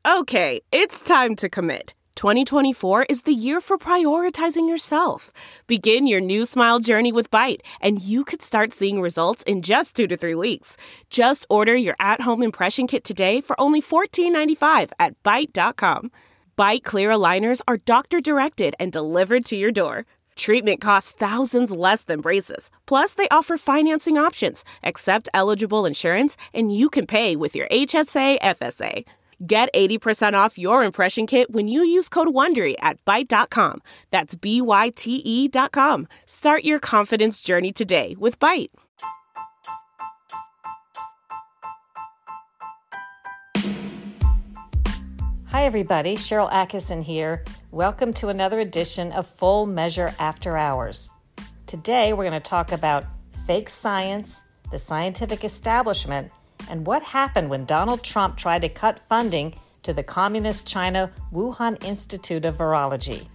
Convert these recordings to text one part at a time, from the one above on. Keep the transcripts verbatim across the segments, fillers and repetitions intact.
Okay, it's time to commit. twenty twenty-four is the year for prioritizing yourself. Begin your new smile journey with Byte, and you could start seeing results in just two to three weeks. Just order your at-home impression kit today for only fourteen ninety-five at byte dot com. Byte clear aligners are doctor-directed and delivered to your door. Treatment costs thousands less than braces. Plus, they offer financing options, accept eligible insurance, and you can pay with your H S A F S A. Get eighty percent off your impression kit when you use code WONDERY at byte dot com. That's B Y T E dot com. Start your confidence journey today with Byte. Hi, everybody. Sharyl Attkisson here. Welcome to another edition of Full Measure After Hours. Today, we're going to talk about fake science, the scientific establishment, and what happened when Donald Trump tried to cut funding to the Communist China Wuhan Institute of Virology.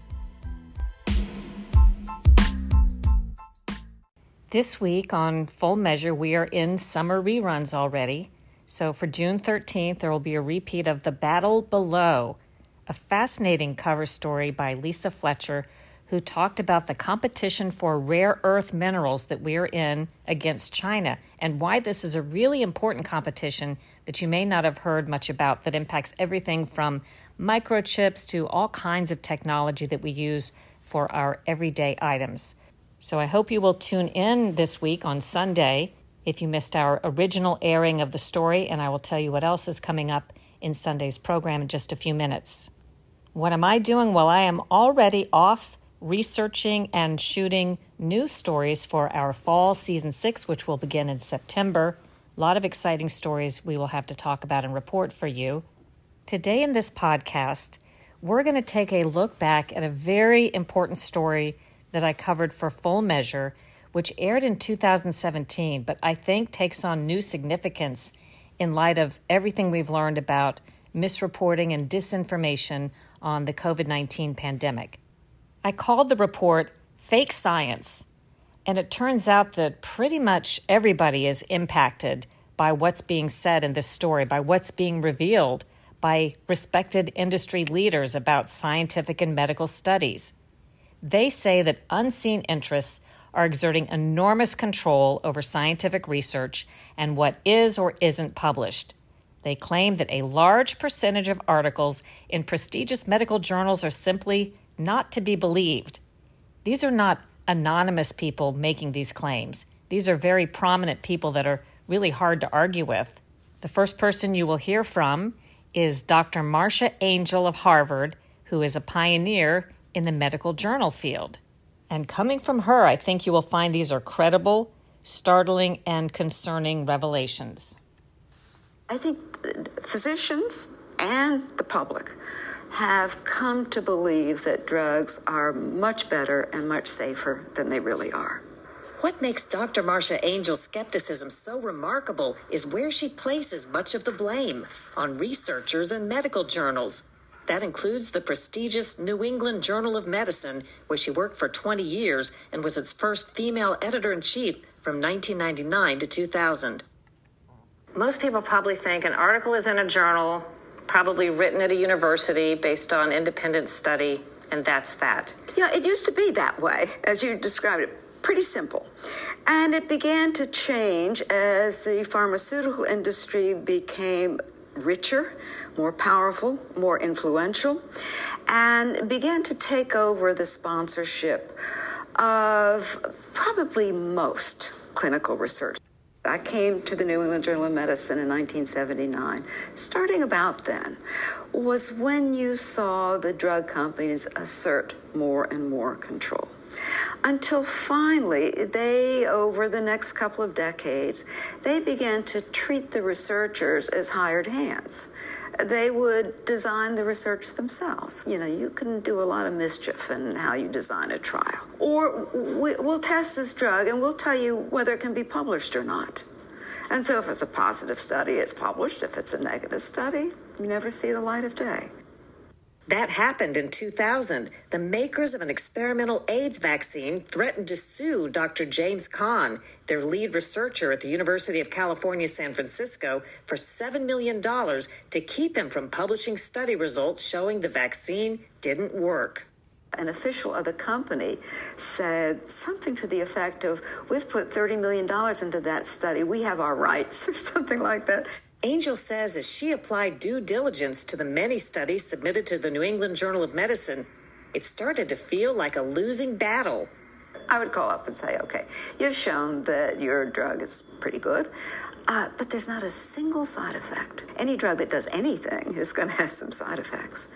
This week on Full Measure, we are in summer reruns already. So for June thirteenth, there will be a repeat of The Battle Below, a fascinating cover story by Lisa Fletcher, who talked about the competition for rare earth minerals that we are in against China and why this is a really important competition that you may not have heard much about that impacts everything from microchips to all kinds of technology that we use for our everyday items. So I hope you will tune in this week on Sunday if you missed our original airing of the story, and I will tell you what else is coming up in Sunday's program in just a few minutes. What am I doing? Well, I am already off researching and shooting news stories for our fall season six, which will begin in September. A lot of exciting stories we will have to talk about and report for you. Today in this podcast, we're going to take a look back at a very important story that I covered for Full Measure, which aired in two thousand seventeen, but I think takes on new significance in light of everything we've learned about misreporting and disinformation on the covid nineteen pandemic. I called the report Fake Science, and it turns out that pretty much everybody is impacted by what's being said in this story, by what's being revealed by respected industry leaders about scientific and medical studies. They say that unseen interests are exerting enormous control over scientific research and what is or isn't published. They claim that a large percentage of articles in prestigious medical journals are simply not to be believed. These are not anonymous people making these claims. These are very prominent people that are really hard to argue with. The first person you will hear from is Doctor Marcia Angell of Harvard, who is a pioneer in the medical journal field. And coming from her, I think you will find these are credible, startling, and concerning revelations. I think physicians and the public have come to believe that drugs are much better and much safer than they really are. What makes Doctor Marcia Angell's skepticism so remarkable is where she places much of the blame on researchers and medical journals. That includes the prestigious New England Journal of Medicine, where she worked for twenty years and was its first female editor-in-chief from nineteen ninety-nine to two thousand. Most people probably think an article is in a journal, probably written at a university based on independent study, and that's that. Yeah, it used to be that way, as you described it. Pretty simple. And it began to change as the pharmaceutical industry became richer, more powerful, more influential, and began to take over the sponsorship of probably most clinical research. I came to the New England Journal of Medicine in nineteen seventy-nine. Starting about then was when you saw the drug companies assert more and more control. Until finally, they, over the next couple of decades, they began to treat the researchers as hired hands. They would design the research themselves. You know, you can do a lot of mischief in how you design a trial. Or we, we'll test this drug and we'll tell you whether it can be published or not. And so if it's a positive study, it's published. If it's a negative study, you never see the light of day. That happened in two thousand. The makers of an experimental AIDS vaccine threatened to sue Doctor James Kahn, their lead researcher at the University of California, San Francisco, for seven million dollars to keep him from publishing study results showing the vaccine didn't work. An official of the company said something to the effect of, we've put thirty million dollars into that study, we have our rights, or something like that. Angel says as she applied due diligence to the many studies submitted to the New England Journal of Medicine, it started to feel like a losing battle. I would call up and say, okay, you've shown that your drug is pretty good, uh, but there's not a single side effect. Any drug that does anything is going to have some side effects.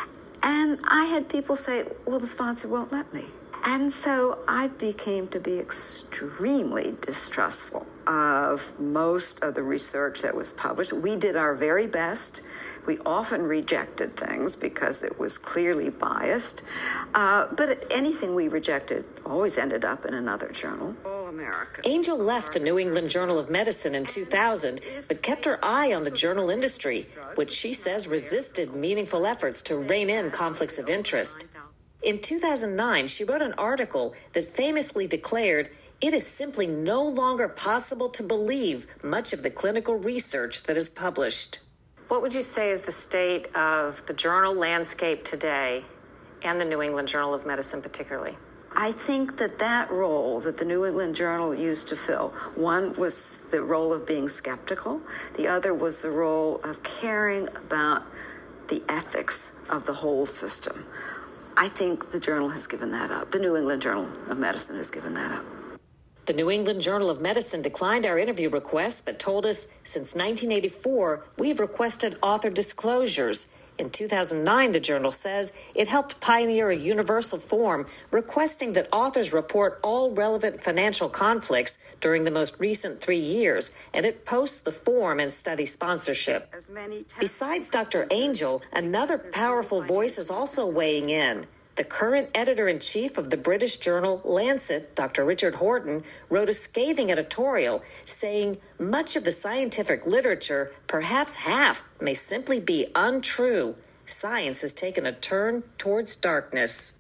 And I had people say, well, the sponsor won't let me. And so I became to be extremely distrustful of most of the research that was published. We did our very best. We often rejected things because it was clearly biased. Uh, but anything we rejected always ended up in another journal. All Americans. Angel left the New England Journal of Medicine in two thousand, but kept her eye on the journal industry, which she says resisted meaningful efforts to rein in conflicts of interest. In two thousand nine, she wrote an article that famously declared, "It is simply no longer possible to believe much of the clinical research that is published." What would you say is the state of the journal landscape today, and the New England Journal of Medicine particularly? I think that that role that the New England Journal used to fill, one was the role of being skeptical, the other was the role of caring about the ethics of the whole system. I think the journal has given that up. The New England Journal of Medicine has given that up. The New England Journal of Medicine declined our interview request, but told us since nineteen eighty-four, we've requested author disclosures. In two thousand nine, the journal says it helped pioneer a universal form requesting that authors report all relevant financial conflicts during the most recent three years, and it posts the form and study sponsorship. Besides Doctor Angel, another powerful voice is also weighing in. The current editor-in-chief of the British journal Lancet, Doctor Richard Horton, wrote a scathing editorial saying much of the scientific literature, perhaps half, may simply be untrue. Science has taken a turn towards darkness.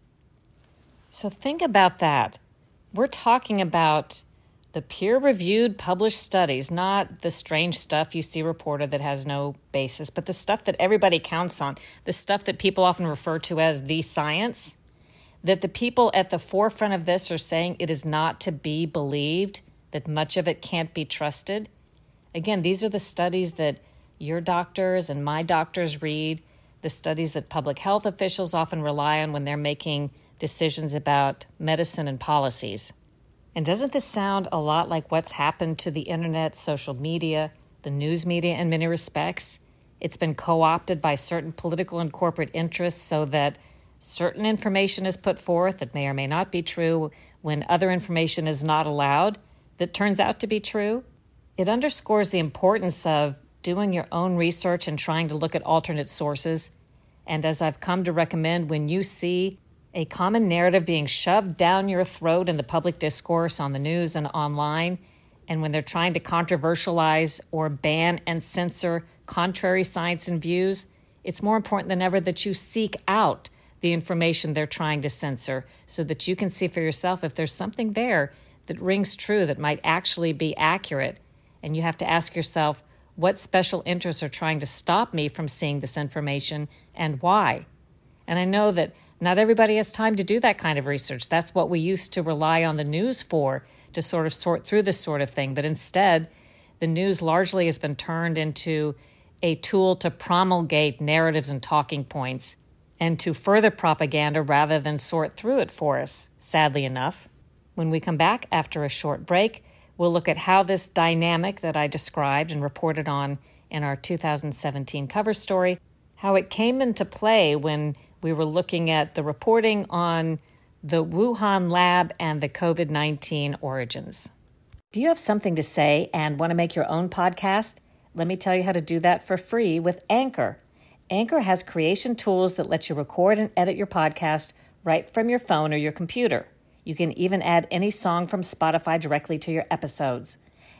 So think about that. We're talking about the peer-reviewed published studies, not the strange stuff you see reported that has no basis, but the stuff that everybody counts on, the stuff that people often refer to as the science, that the people at the forefront of this are saying it is not to be believed, that much of it can't be trusted. Again, these are the studies that your doctors and my doctors read, the studies that public health officials often rely on when they're making decisions about medicine and policies. And doesn't this sound a lot like what's happened to the internet, social media, the news media in many respects? It's been co-opted by certain political and corporate interests so that certain information is put forth that may or may not be true when other information is not allowed that turns out to be true. It underscores the importance of doing your own research and trying to look at alternate sources. And as I've come to recommend, when you see a common narrative being shoved down your throat in the public discourse on the news and online, and when they're trying to controversialize or ban and censor contrary science and views, it's more important than ever that you seek out the information they're trying to censor so that you can see for yourself if there's something there that rings true that might actually be accurate. And you have to ask yourself, what special interests are trying to stop me from seeing this information and why? And I know that not everybody has time to do that kind of research. That's what we used to rely on the news for, to sort of sort through this sort of thing. But instead, the news largely has been turned into a tool to promulgate narratives and talking points and to further propaganda rather than sort through it for us, sadly enough. When we come back after a short break, we'll look at how this dynamic that I described and reported on in our two thousand seventeen cover story, how it came into play when we were looking at the reporting on the Wuhan lab and the covid nineteen origins. Do you have something to say and want to make your own podcast? Let me tell you how to do that for free with Anchor. Anchor has creation tools that let you record and edit your podcast right from your phone or your computer. You can even add any song from Spotify directly to your episodes.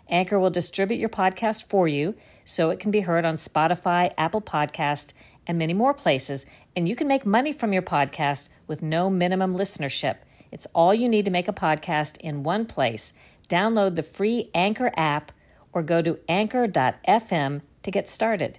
Anchor will distribute your podcast for you so it can be heard on Spotify, Apple Podcast, and many more places. And you can make money from your podcast with no minimum listenership. It's all you need to make a podcast in one place. Download the free Anchor app or go to anchor dot f m to get started.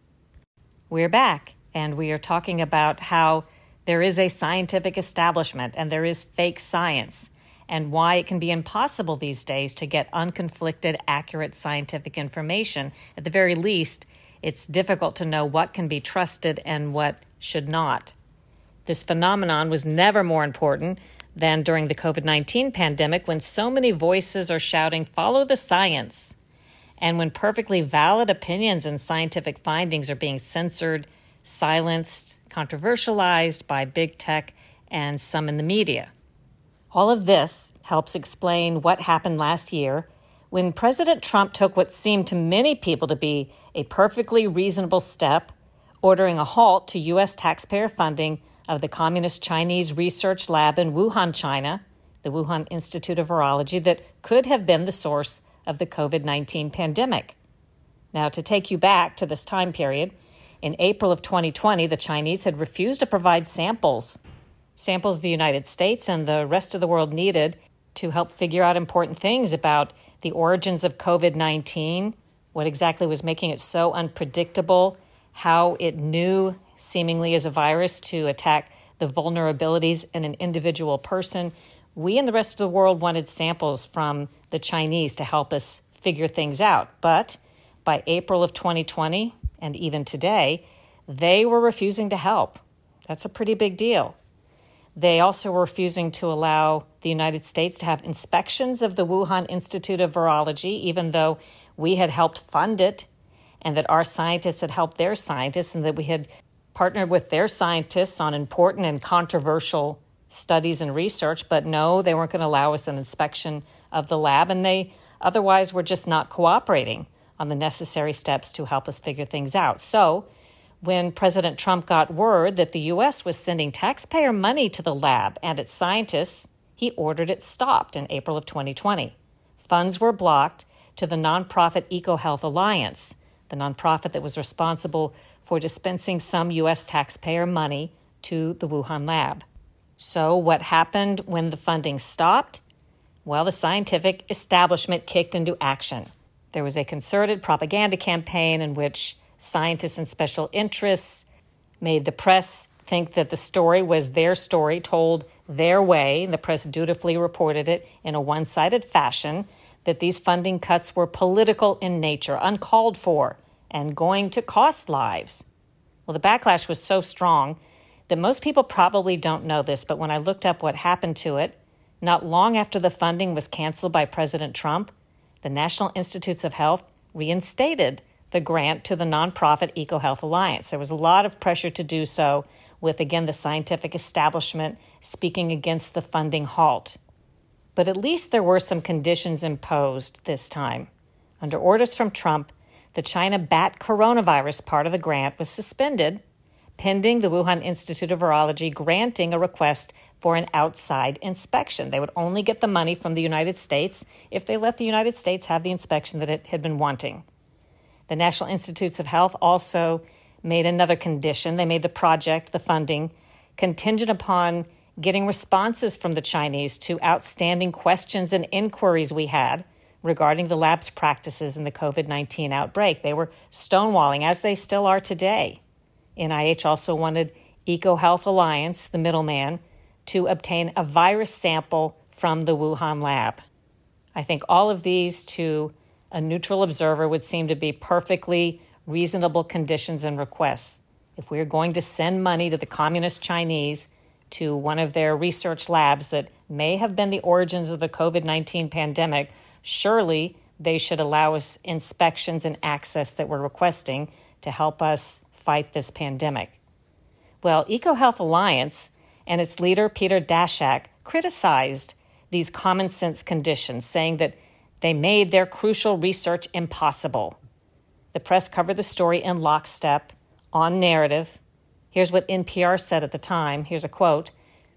We're back, and we are talking about how there is a scientific establishment and there is fake science, and why it can be impossible these days to get unconflicted, accurate scientific information. At the very least, it's difficult to know what can be trusted and what should not. This phenomenon was never more important than during the covid nineteen pandemic, when so many voices are shouting, "Follow the science," and when perfectly valid opinions and scientific findings are being censored, silenced, controversialized by big tech and some in the media. All of this helps explain what happened last year when President Trump took what seemed to many people to be a perfectly reasonable step, ordering a halt to U S taxpayer funding of the Communist Chinese research lab in Wuhan, China, the Wuhan Institute of Virology, that could have been the source of the covid nineteen pandemic. Now, to take you back to this time period, in April of twenty twenty, the Chinese had refused to provide samples, samples the United States and the rest of the world needed to help figure out important things about the origins of covid nineteen, what exactly was making it so unpredictable, how it knew seemingly as a virus to attack the vulnerabilities in an individual person. We and the rest of the world wanted samples from the Chinese to help us figure things out. But by April of twenty twenty, and even today, they were refusing to help. That's a pretty big deal. They also were refusing to allow the United States to have inspections of the Wuhan Institute of Virology, even though we had helped fund it, and that our scientists had helped their scientists, and that we had partnered with their scientists on important and controversial studies and research. But no, they weren't going to allow us an inspection of the lab, and they otherwise were just not cooperating on the necessary steps to help us figure things out. So when President Trump got word that the U S was sending taxpayer money to the lab and its scientists, he ordered it stopped in April of twenty twenty. Funds were blocked to the nonprofit EcoHealth Alliance, the nonprofit that was responsible for dispensing some U S taxpayer money to the Wuhan lab. So what happened when the funding stopped? Well, the scientific establishment kicked into action. There was a concerted propaganda campaign in which scientists and special interests made the press think that the story was their story, told their way. The press dutifully reported it in a one-sided fashion, that these funding cuts were political in nature, uncalled for, and going to cost lives. Well, the backlash was so strong that most people probably don't know this, but when I looked up what happened to it, not long after the funding was canceled by President Trump, the National Institutes of Health reinstated the grant to the nonprofit EcoHealth Alliance. There was a lot of pressure to do so, with, again, the scientific establishment speaking against the funding halt. But at least there were some conditions imposed this time. Under orders from Trump, the China bat coronavirus part of the grant was suspended, pending the Wuhan Institute of Virology granting a request for an outside inspection. They would only get the money from the United States if they let the United States have the inspection that it had been wanting. The National Institutes of Health also made another condition. They made the project, the funding, contingent upon getting responses from the Chinese to outstanding questions and inquiries we had regarding the lab's practices in the covid nineteen outbreak. They were stonewalling, as they still are today. N I H also wanted EcoHealth Alliance, the middleman, to obtain a virus sample from the Wuhan lab. I think all of these, to a neutral observer, would seem to be perfectly reasonable conditions and requests. If we are going to send money to the Communist Chinese, to one of their research labs that may have been the origins of the covid nineteen pandemic, surely they should allow us inspections and access that we're requesting to help us fight this pandemic. Well, EcoHealth Alliance and its leader, Peter Daszak, criticized these common sense conditions, saying that they made their crucial research impossible. The press covered the story in lockstep, on narrative. Here's what N P R said at the time. Here's a quote.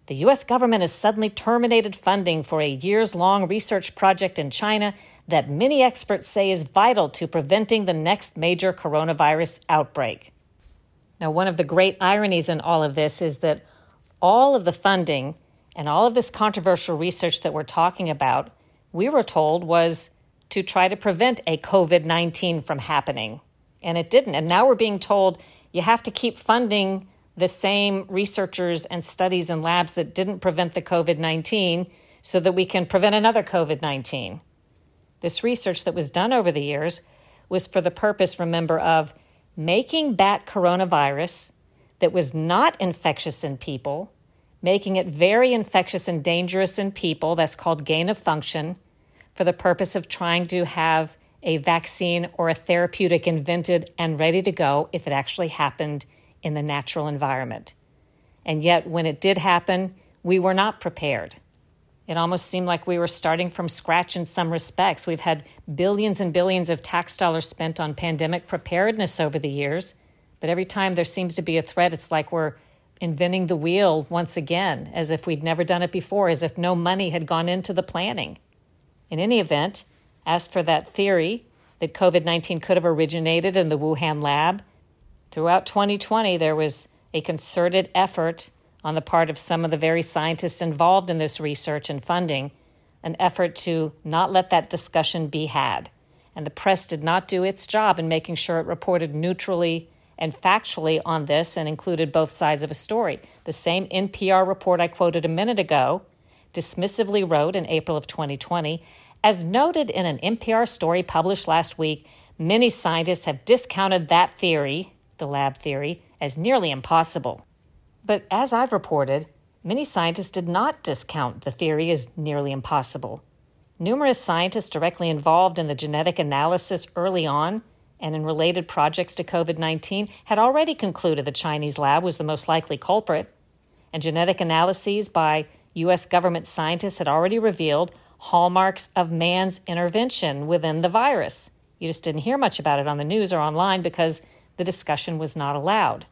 The U S government has suddenly terminated funding for a years-long research project in China that many experts say is vital to preventing the next major coronavirus outbreak. Now, one of the great ironies in all of this is that all of the funding and all of this controversial research that we're talking about, we were told was to try to prevent a covid nineteen from happening. And it didn't. And now we're being told you have to keep funding the same researchers and studies and labs that didn't prevent the covid nineteen so that we can prevent another covid nineteen. This research that was done over the years was for the purpose, remember, of making bat coronavirus that was not infectious in people, making it very infectious and dangerous in people, that's called gain of function, for the purpose of trying to have a vaccine or a therapeutic invented and ready to go if it actually happened in the natural environment. And yet, when it did happen, we were not prepared. It almost seemed like we were starting from scratch in some respects. We've had billions and billions of tax dollars spent on pandemic preparedness over the years, but every time there seems to be a threat, it's like we're inventing the wheel once again, as if we'd never done it before, as if no money had gone into the planning. In any event, as for that theory that covid nineteen could have originated in the Wuhan lab, throughout twenty twenty, there was a concerted effort on the part of some of the very scientists involved in this research and funding, an effort to not let that discussion be had. And the press did not do its job in making sure it reported neutrally and factually on this and included both sides of a story. The same N P R report I quoted a minute ago dismissively wrote in April of twenty twenty, as noted in an N P R story published last week, many scientists have discounted that theory, the lab theory, as nearly impossible. But as I've reported, many scientists did not discount the theory as nearly impossible. Numerous scientists directly involved in the genetic analysis early on and in related projects to covid nineteen had already concluded the Chinese lab was the most likely culprit, and genetic analyses by U S government scientists had already revealed hallmarks of man's intervention within the virus. You just didn't hear much about it on the news or online because the discussion was not allowed.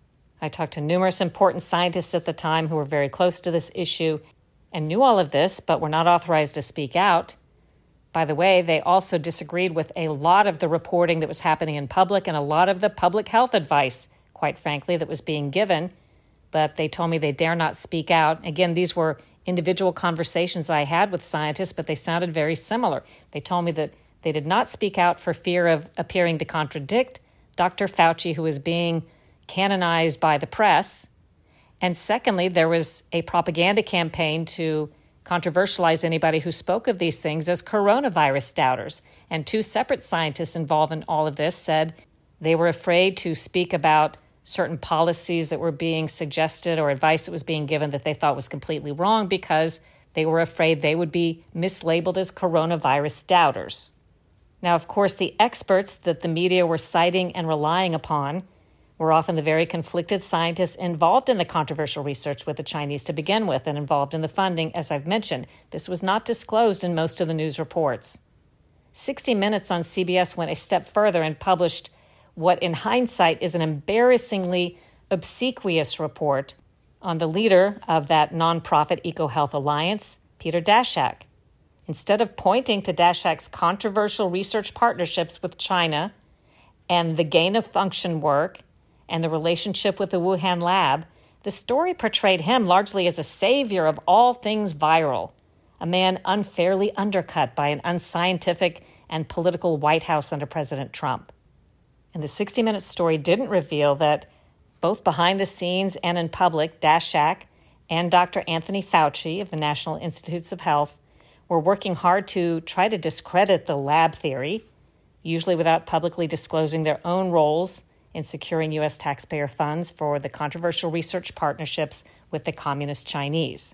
I talked to numerous important scientists at the time who were very close to this issue and knew all of this, but were not authorized to speak out. By the way, they also disagreed with a lot of the reporting that was happening in public and a lot of the public health advice, quite frankly, that was being given, but they told me they dare not speak out. Again, these were individual conversations I had with scientists, but they sounded very similar. They told me that they did not speak out for fear of appearing to contradict Doctor Fauci, who was being canonized by the press. And secondly, there was a propaganda campaign to controversialize anybody who spoke of these things as coronavirus doubters. And two separate scientists involved in all of this said they were afraid to speak about certain policies that were being suggested or advice that was being given that they thought was completely wrong because they were afraid they would be mislabeled as coronavirus doubters. Now, of course, the experts that the media were citing and relying upon were often the very conflicted scientists involved in the controversial research with the Chinese to begin with and involved in the funding, as I've mentioned. This was not disclosed in most of the news reports. sixty minutes on C B S went a step further and published what in hindsight is an embarrassingly obsequious report on the leader of that nonprofit EcoHealth Alliance, Peter Daszak. Instead of pointing to Daszak's controversial research partnerships with China and the gain-of-function work and the relationship with the Wuhan lab, the story portrayed him largely as a savior of all things viral, a man unfairly undercut by an unscientific and political White House under President Trump. And the sixty minutes story didn't reveal that both behind the scenes and in public, Daszak and Doctor Anthony Fauci of the National Institutes of Health were working hard to try to discredit the lab theory, usually without publicly disclosing their own roles in securing U S taxpayer funds for the controversial research partnerships with the Communist Chinese.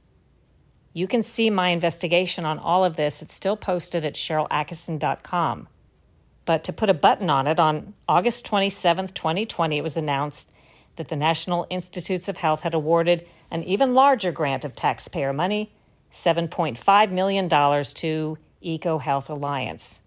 You can see my investigation on all of this. It's still posted at Sharyl Attkisson dot com. But to put a button on it, on August twenty-seventh, twenty twenty, it was announced that the National Institutes of Health had awarded an even larger grant of taxpayer money, seven point five million dollars to EcoHealth Alliance.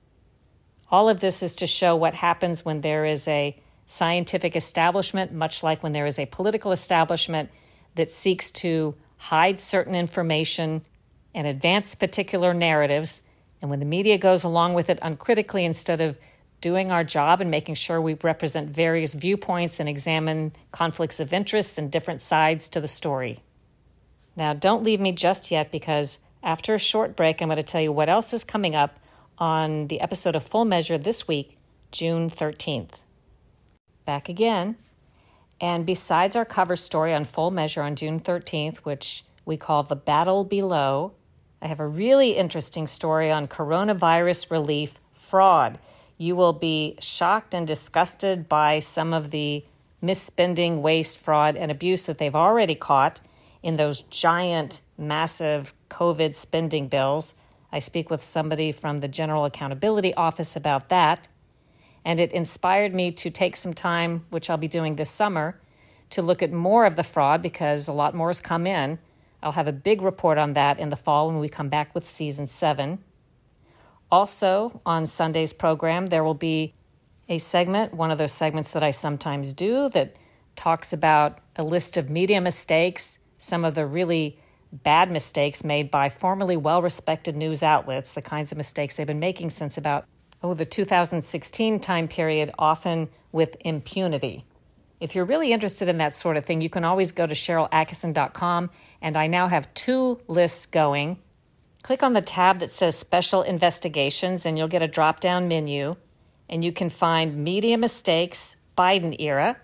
All of this is to show what happens when there is a scientific establishment, much like when there is a political establishment that seeks to hide certain information and advance particular narratives. And when the media goes along with it uncritically, instead of doing our job and making sure we represent various viewpoints and examine conflicts of interest and different sides to the story. Now, don't leave me just yet, because after a short break, I'm going to tell you what else is coming up on the episode of Full Measure this week, June thirteenth. Back again. And besides our cover story on Full Measure on June thirteenth, which we call The Battle Below, I have a really interesting story on coronavirus relief fraud. You will be shocked and disgusted by some of the misspending, waste, fraud, and abuse that they've already caught in those giant, massive COVID spending bills. I speak with somebody from the General Accountability Office about that. And it inspired me to take some time, which I'll be doing this summer, to look at more of the fraud, because a lot more has come in. I'll have a big report on that in the fall when we come back with season seven. Also, on Sunday's program, there will be a segment, one of those segments that I sometimes do, that talks about a list of media mistakes, some of the really bad mistakes made by formerly well-respected news outlets, the kinds of mistakes they've been making since about Oh, the two thousand sixteen time period, often with impunity. If you're really interested in that sort of thing, you can always go to Sharyl Attkisson dot com, and I now have two lists going. Click on the tab that says Special Investigations, and you'll get a drop-down menu, and you can find Media Mistakes, Biden Era,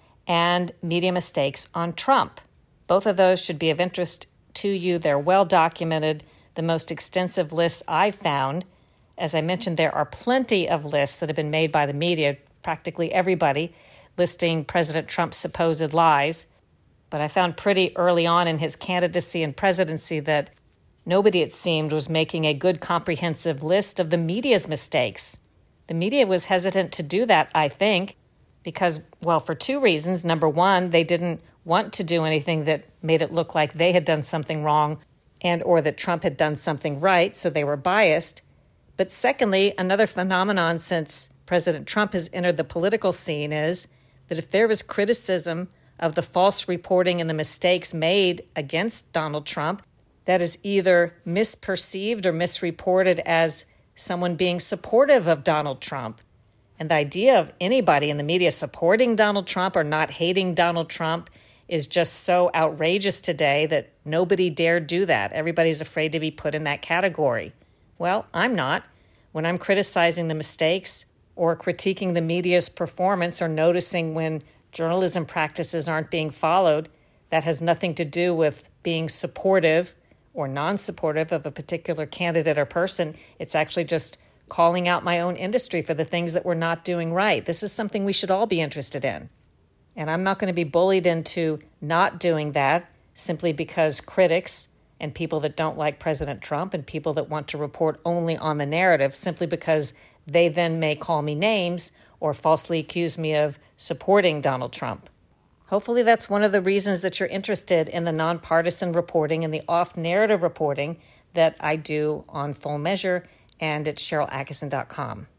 and Media Mistakes on Trump. Both of those should be of interest to you. They're well-documented, the most extensive lists I've found. As I mentioned, there are plenty of lists that have been made by the media, practically everybody, listing President Trump's supposed lies. But I found pretty early on in his candidacy and presidency that nobody, it seemed, was making a good comprehensive list of the media's mistakes. The media was hesitant to do that, I think, because, well, for two reasons. Number one, they didn't want to do anything that made it look like they had done something wrong and or that Trump had done something right, so they were biased. But secondly, another phenomenon since President Trump has entered the political scene is that if there was criticism of the false reporting and the mistakes made against Donald Trump, that is either misperceived or misreported as someone being supportive of Donald Trump. And the idea of anybody in the media supporting Donald Trump or not hating Donald Trump is just so outrageous today that nobody dare do that. Everybody's afraid to be put in that category. Well, I'm not. When I'm criticizing the mistakes or critiquing the media's performance or noticing when journalism practices aren't being followed, that has nothing to do with being supportive or non-supportive of a particular candidate or person. It's actually just calling out my own industry for the things that we're not doing right. This is something we should all be interested in. And I'm not going to be bullied into not doing that simply because critics and people that don't like President Trump and people that want to report only on the narrative simply because they then may call me names or falsely accuse me of supporting Donald Trump. Hopefully that's one of the reasons that you're interested in the nonpartisan reporting and the off-narrative reporting that I do on Full Measure and at Sharyl Attkisson dot com.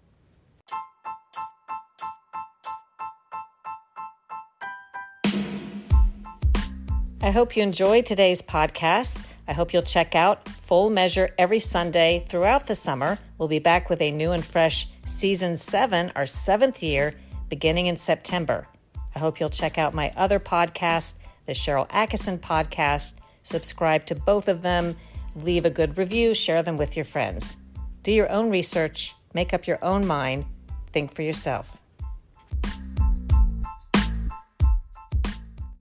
I hope you enjoyed today's podcast. I hope you'll check out Full Measure every Sunday throughout the summer. We'll be back with a new and fresh Season seven, our seventh year, beginning in September. I hope you'll check out my other podcast, the Sharyl Attkisson Podcast. Subscribe to both of them, leave a good review, share them with your friends. Do your own research, make up your own mind, think for yourself.